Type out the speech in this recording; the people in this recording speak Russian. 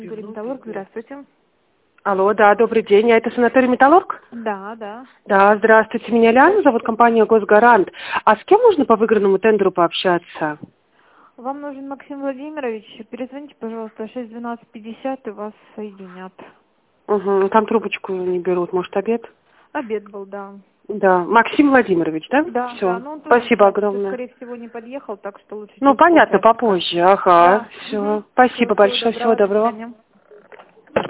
Металлург, здравствуйте. Алло, да, добрый день. А это санаторий «Металлург»? Да, да. Да, здравствуйте. Меня Лиана зовут, компания «Госгарант». А с кем можно по выигранному тендеру пообщаться? Вам нужен Максим Владимирович. Перезвоните, пожалуйста, 61250 и вас соединят. Угу, там трубочку не берут. Может, обед? Обед был, да. Да. Максим Владимирович, да? Да, Все. да. Ну, он тоже Спасибо сейчас, огромное. скорее всего, не подъехал, так что лучше Ну, чуть понятно, попозже. попозже. Ага. Да. Все. Всё, Спасибо всего большое. Всего доброго, до доброго. свидания.